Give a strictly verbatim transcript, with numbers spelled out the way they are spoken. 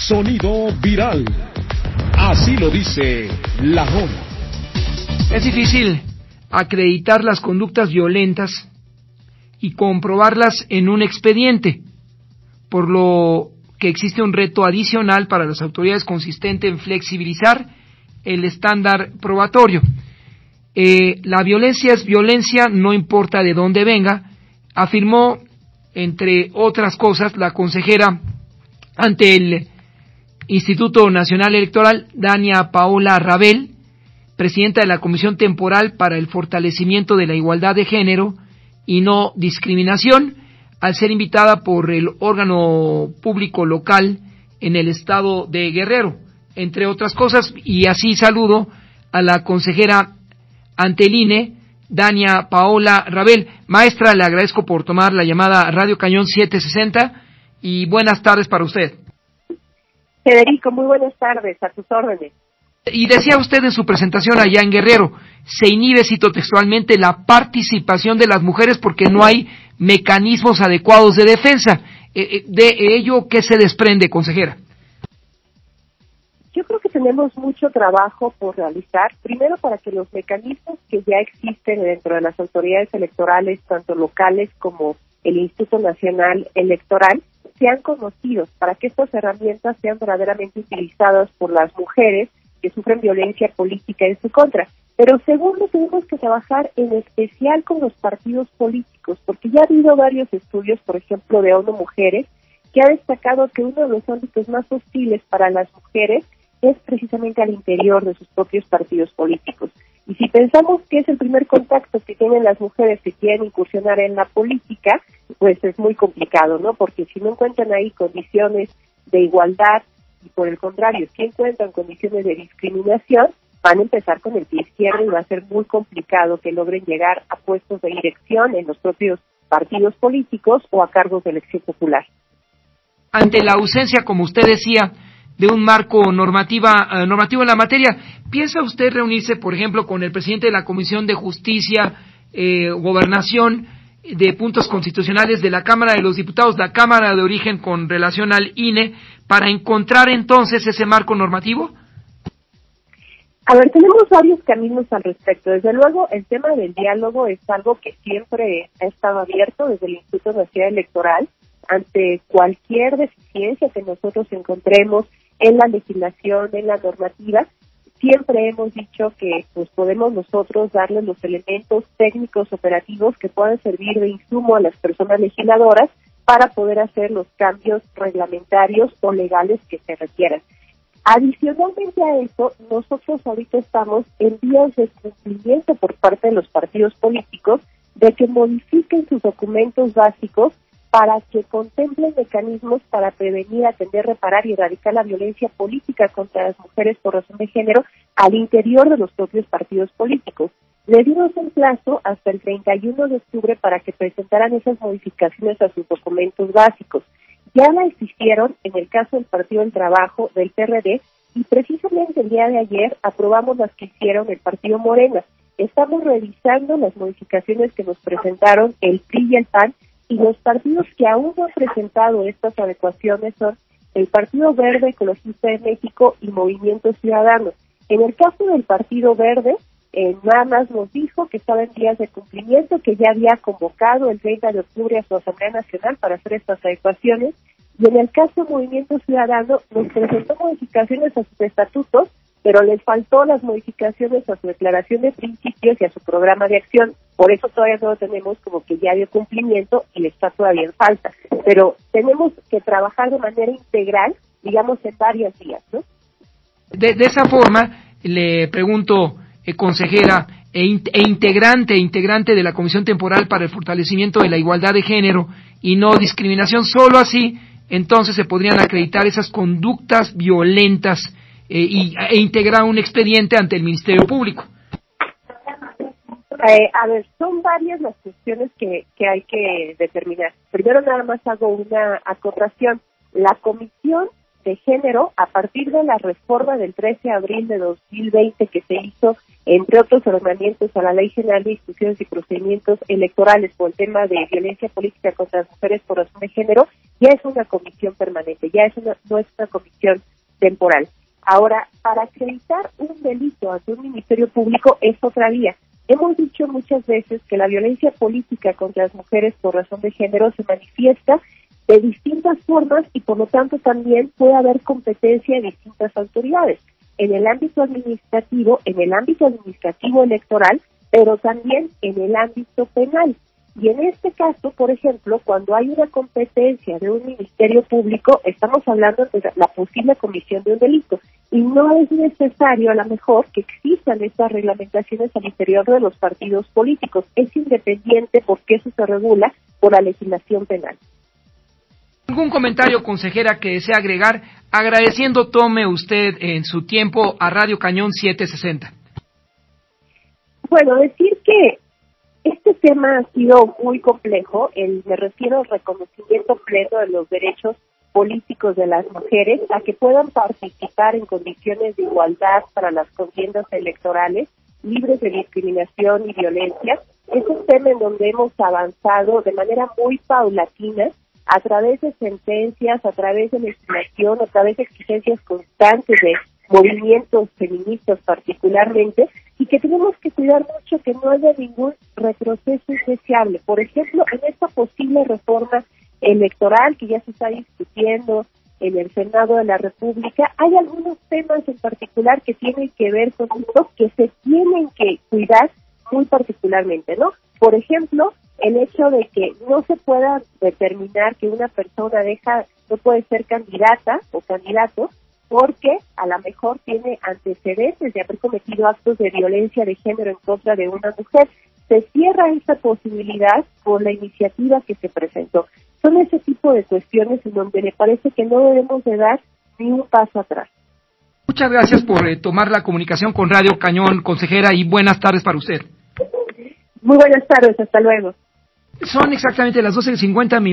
Sonido viral. Así lo dice La Hora. Es difícil acreditar las conductas violentas y comprobarlas en un expediente, por lo que existe un reto adicional para las autoridades consistente en flexibilizar el estándar probatorio. Eh, la violencia es violencia, no importa de dónde venga, afirmó, entre otras cosas, la consejera ante el Instituto Nacional Electoral, Dania Paola Rabel, presidenta de la Comisión Temporal para el Fortalecimiento de la Igualdad de Género y No Discriminación, al ser invitada por el órgano público local en el estado de Guerrero, entre otras cosas, y así saludo a la consejera ante el I N E, Dania Paola Rabel. Maestra, le agradezco por tomar la llamada Radio Cañón setecientos sesenta y buenas tardes para usted. Federico, muy buenas tardes, a tus órdenes. Y decía usted en su presentación allá en Guerrero, se inhibe, cito textualmente, la participación de las mujeres porque no hay mecanismos adecuados de defensa. Eh, ¿De ello qué se desprende, consejera? Yo creo que tenemos mucho trabajo por realizar, primero para que los mecanismos que ya existen dentro de las autoridades electorales, tanto locales como el Instituto Nacional Electoral, sean conocidos, para que estas herramientas sean verdaderamente utilizadas por las mujeres que sufren violencia política en su contra. Pero segundo, tenemos que trabajar en especial con los partidos políticos, porque ya ha habido varios estudios, por ejemplo, de ONU Mujeres, que ha destacado que uno de los ámbitos más hostiles para las mujeres es precisamente al interior de sus propios partidos políticos. Y si pensamos que es el primer contacto que tienen las mujeres que quieren incursionar en la política, pues es muy complicado, ¿no? Porque si no encuentran ahí condiciones de igualdad y por el contrario, si encuentran condiciones de discriminación, van a empezar con el pie izquierdo y va a ser muy complicado que logren llegar a puestos de dirección en los propios partidos políticos o a cargos de elección popular. Ante la ausencia, como usted decía, de un marco normativa, uh, normativo en la materia, ¿piensa usted reunirse, por ejemplo, con el presidente de la Comisión de Justicia, eh, Gobernación, de Puntos Constitucionales de la Cámara de los Diputados, la Cámara de Origen con relación al I N E, para encontrar entonces ese marco normativo? A ver, tenemos varios caminos al respecto. Desde luego, el tema del diálogo es algo que siempre ha estado abierto desde el Instituto Nacional Electoral ante cualquier deficiencia que nosotros encontremos en la legislación, en la normativa. Siempre hemos dicho que pues podemos nosotros darle los elementos técnicos operativos que puedan servir de insumo a las personas legisladoras para poder hacer los cambios reglamentarios o legales que se requieran. Adicionalmente a eso, nosotros ahorita estamos en vías de cumplimiento por parte de los partidos políticos de que modifiquen sus documentos básicos para que contemplen mecanismos para prevenir, atender, reparar y erradicar la violencia política contra las mujeres por razón de género al interior de los propios partidos políticos. Le dimos un plazo hasta el treinta y uno de octubre para que presentaran esas modificaciones a sus documentos básicos. Ya las hicieron en el caso del Partido del Trabajo, del P R D, y precisamente el día de ayer aprobamos las que hicieron el Partido Morena. Estamos revisando las modificaciones que nos presentaron el P R I y el P A N, y los partidos que aún no han presentado estas adecuaciones son el Partido Verde Ecologista de México y Movimiento Ciudadano. En el caso del Partido Verde, eh, nada más nos dijo que estaba en días de cumplimiento, que ya había convocado el treinta de octubre a su Asamblea Nacional para hacer estas adecuaciones, y en el caso del Movimiento Ciudadano nos presentó modificaciones a sus estatutos, pero les faltó las modificaciones a su declaración de principios y a su programa de acción. Por eso todavía no lo tenemos como que ya dio cumplimiento y le está todavía en falta. Pero tenemos que trabajar de manera integral, digamos, en varias vías, ¿no? De, de esa forma, le pregunto, eh, consejera, e, in, e integrante, integrante de la Comisión Temporal para el Fortalecimiento de la Igualdad de Género y No Discriminación, solo así, entonces se podrían acreditar esas conductas violentas eh, y, e integrar un expediente ante el Ministerio Público. Eh, a ver, son varias las cuestiones que, que hay que determinar. Primero nada más hago una acotación. La comisión de género, a partir de la reforma del trece de abril de dos mil veinte que se hizo, entre otros ordenamientos, a la Ley General de Instituciones y Procedimientos Electorales por el tema de violencia política contra las mujeres por razón de género, ya es una comisión permanente, ya es una, no es una comisión temporal. Ahora, para acreditar un delito ante un ministerio público es otra vía. Hemos dicho muchas veces que la violencia política contra las mujeres por razón de género se manifiesta de distintas formas y por lo tanto también puede haber competencia de distintas autoridades, en el ámbito administrativo, en el ámbito administrativo electoral, pero también en el ámbito penal. Y en este caso, por ejemplo, cuando hay una competencia de un ministerio público, estamos hablando de la posible comisión de un delito. Y no es necesario, a lo mejor, que existan estas reglamentaciones al interior de los partidos políticos. Es independiente porque eso se regula por la legislación penal. ¿Algún comentario, consejera, que desea agregar? Agradeciendo tome usted en su tiempo a Radio Cañón setecientos sesenta. Bueno, decir que este tema ha sido muy complejo. El, me refiero al reconocimiento pleno de los derechos políticos de las mujeres a que puedan participar en condiciones de igualdad para las contiendas electorales, libres de discriminación y violencia. Es un tema en donde hemos avanzado de manera muy paulatina, a través de sentencias, a través de legislación, a través de exigencias constantes de movimientos feministas particularmente, y que tenemos que cuidar mucho que no haya ningún retroceso indeseable. Por ejemplo, en esta posible reforma electoral que ya se está discutiendo en el Senado de la República, hay algunos temas en particular que tienen que ver con esto, que se tienen que cuidar muy particularmente, ¿no? Por ejemplo, el hecho de que no se pueda determinar que una persona deja, no puede ser candidata o candidato porque a lo mejor tiene antecedentes de haber cometido actos de violencia de género en contra de una mujer. Se cierra esta posibilidad por la iniciativa que se presentó. Son ese tipo de cuestiones en donde me parece que no debemos de dar ni un paso atrás. Muchas gracias por eh, tomar la comunicación con Radio Cañón, consejera, y buenas tardes para usted. Muy buenas tardes, hasta luego. Son exactamente las doce cincuenta minutos.